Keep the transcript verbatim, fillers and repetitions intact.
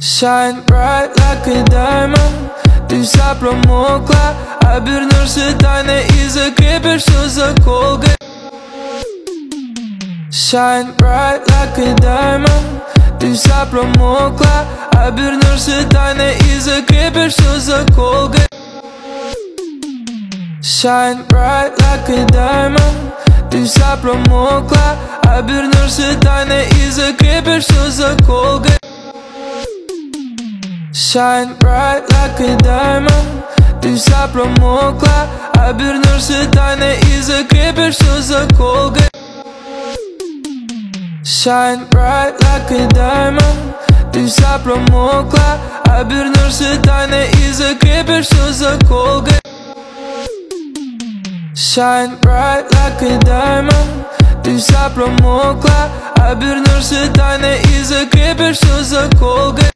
Shine bright like a diamond. Du sa pramukla. Abir nur se tane iza kreper suza kolga. Shine bright like a diamond. Du sa pramukla. Abir nur se tane iza kreper suza kolga. Shine bright like a diamond. Du sa pramukla. Abir nur se tane iza kreper suza kolga. Shine bright like a diamond. Du sa pramukla. Abir nur se tane iza kreper suza kolga. Shine bright like a diamond. Du sa pramukla. Abir nur se tane iza kreper suza kolga. Shine bright like a diamond. Du sa pramukla. Abir nur se tane iza kreper suza kolga.